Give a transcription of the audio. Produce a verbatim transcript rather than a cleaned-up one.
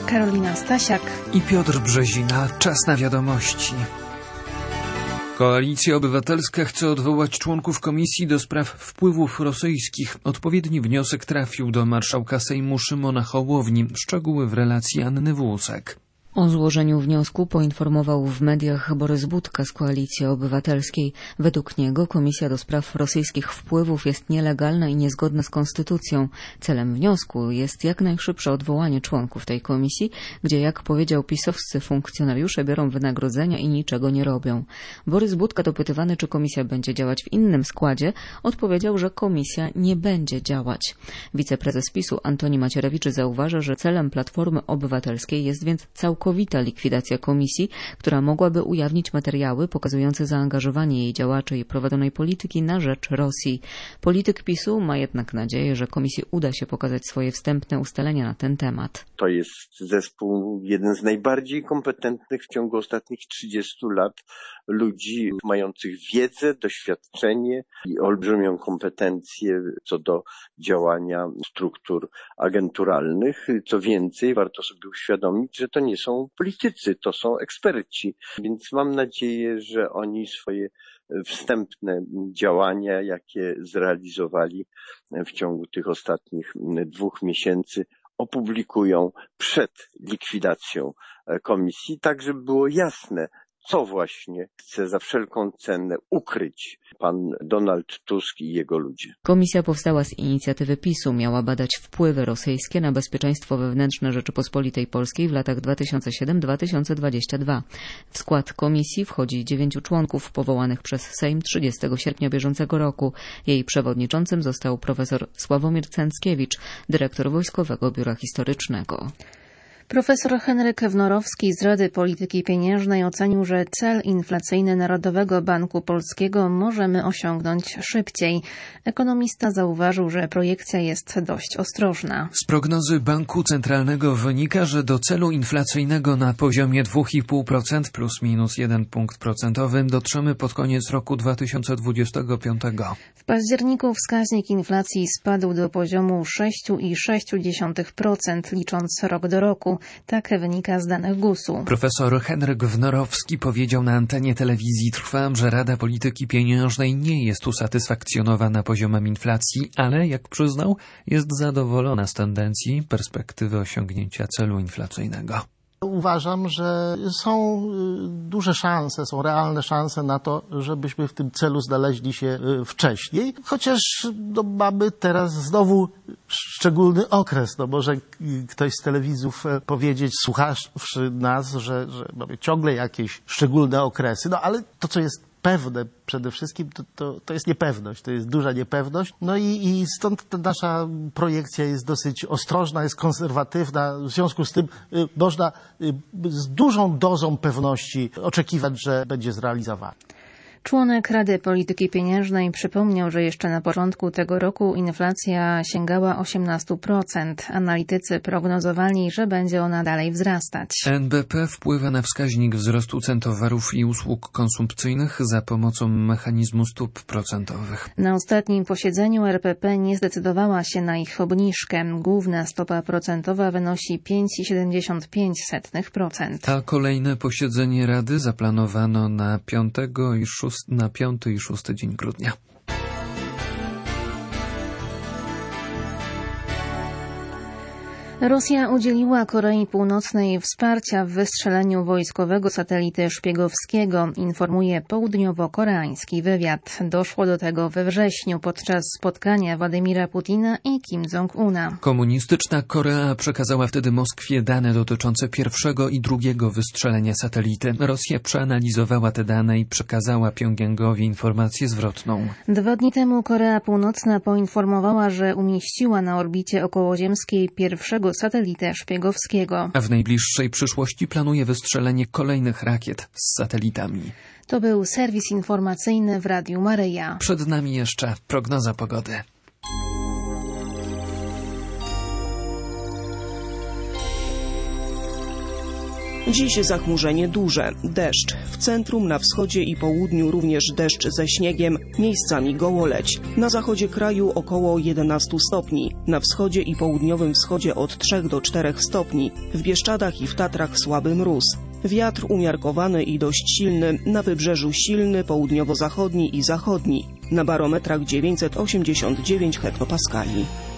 Karolina Stasiak i Piotr Brzezina. Czas na wiadomości. Koalicja Obywatelska chce odwołać członków Komisji do Spraw Wpływów Rosyjskich. Odpowiedni wniosek trafił do marszałka Sejmu Szymona Hołowni. Szczegóły w relacji Anny Włosek. O złożeniu wniosku poinformował w mediach Borys Budka z Koalicji Obywatelskiej. Według niego Komisja do Spraw Rosyjskich Wpływów jest nielegalna i niezgodna z konstytucją. Celem wniosku jest jak najszybsze odwołanie członków tej komisji, gdzie, jak powiedział, pisowscy funkcjonariusze biorą wynagrodzenia i niczego nie robią. Borys Budka, dopytywany, czy komisja będzie działać w innym składzie, odpowiedział, że komisja nie będzie działać. Wiceprezes PiSu Antoni Macierewicz zauważa, że celem Platformy Obywatelskiej jest więc całkowita likwidacja komisji, która mogłaby ujawnić materiały pokazujące zaangażowanie jej działaczy i prowadzonej polityki na rzecz Rosji. Polityk PiSu ma jednak nadzieję, że komisji uda się pokazać swoje wstępne ustalenia na ten temat. To jest zespół jeden z najbardziej kompetentnych w ciągu ostatnich trzydziestu lat ludzi mających wiedzę, doświadczenie i olbrzymią kompetencję co do działania struktur agenturalnych. Co więcej, warto sobie uświadomić, że to nie są politycy, to są eksperci. Więc mam nadzieję, że oni swoje wstępne działania, jakie zrealizowali w ciągu tych ostatnich dwóch miesięcy, opublikują przed likwidacją komisji, tak żeby było jasne, co właśnie chce za wszelką cenę ukryć pan Donald Tusk i jego ludzie. Komisja powstała z inicjatywy PiSu, miała badać wpływy rosyjskie na bezpieczeństwo wewnętrzne Rzeczypospolitej Polskiej w latach dwa tysiące siódmy do dwa tysiące dwudziestego drugiego. W skład komisji wchodzi dziewięciu członków powołanych przez Sejm trzydziestego sierpnia bieżącego roku. Jej przewodniczącym został profesor Sławomir Cęckiewicz, dyrektor Wojskowego Biura Historycznego. Profesor Henryk Wnorowski z Rady Polityki Pieniężnej ocenił, że cel inflacyjny Narodowego Banku Polskiego możemy osiągnąć szybciej. Ekonomista zauważył, że projekcja jest dość ostrożna. Z prognozy Banku Centralnego wynika, że do celu inflacyjnego na poziomie dwa i pół procent plus minus jeden punkt procentowy dotrzemy pod koniec roku dwa tysiące dwudziestego piątego. W październiku wskaźnik inflacji spadł do poziomu sześć i sześć dziesiątych procent licząc rok do roku. Tak wynika z danych gusu. Profesor Henryk Wnorowski powiedział na antenie telewizji Trwam, że Rada Polityki Pieniężnej nie jest usatysfakcjonowana poziomem inflacji, ale, jak przyznał, jest zadowolona z tendencji perspektywy osiągnięcia celu inflacyjnego. Uważam, że są duże szanse, są realne szanse na to, żebyśmy w tym celu znaleźli się wcześniej. Chociaż no, mamy teraz znowu szczególny okres. No, może ktoś z telewizów powiedzieć, słuchawszy nas, że, że mamy ciągle jakieś szczególne okresy. No ale to, co jest pewne przede wszystkim, to, to, to jest niepewność, to jest duża niepewność. No i, i stąd ta nasza projekcja jest dosyć ostrożna, jest konserwatywna. W związku z tym y, można y, z dużą dozą pewności oczekiwać, że będzie zrealizowany. Członek Rady Polityki Pieniężnej przypomniał, że jeszcze na początku tego roku inflacja sięgała osiemnaście procent. Analitycy prognozowali, że będzie ona dalej wzrastać. N B P wpływa na wskaźnik wzrostu cen towarów i usług konsumpcyjnych za pomocą mechanizmu stóp procentowych. Na ostatnim posiedzeniu R P P nie zdecydowała się na ich obniżkę. Główna stopa procentowa wynosi pięć i siedemdziesiąt pięć procent. A kolejne posiedzenie Rady zaplanowano na piątego i szóstego na piąty i szósty dzień grudnia. Rosja udzieliła Korei Północnej wsparcia w wystrzeleniu wojskowego satelity szpiegowskiego, informuje południowo-koreański wywiad. Doszło do tego we wrześniu podczas spotkania Władimira Putina i Kim Jong-una. Komunistyczna Korea przekazała wtedy Moskwie dane dotyczące pierwszego i drugiego wystrzelenia satelity. Rosja przeanalizowała te dane i przekazała Pjongjangowi informację zwrotną. Dwa dni temu Korea Północna poinformowała, że umieściła na orbicie okołoziemskiej pierwszego satelitę szpiegowskiego. A w najbliższej przyszłości planuje wystrzelenie kolejnych rakiet z satelitami. To był serwis informacyjny w Radiu Maryja. Przed nami jeszcze prognoza pogody. Dziś zachmurzenie duże, deszcz. W centrum, na wschodzie i południu również deszcz ze śniegiem, miejscami gołoleć. Na zachodzie kraju około jedenaście stopni, na wschodzie i południowym wschodzie od trzech do czterech stopni, w Bieszczadach i w Tatrach słaby mróz. Wiatr umiarkowany i dość silny, na wybrzeżu silny, południowo-zachodni i zachodni. Na barometrach dziewięćset osiemdziesiąt dziewięć hektopaskali.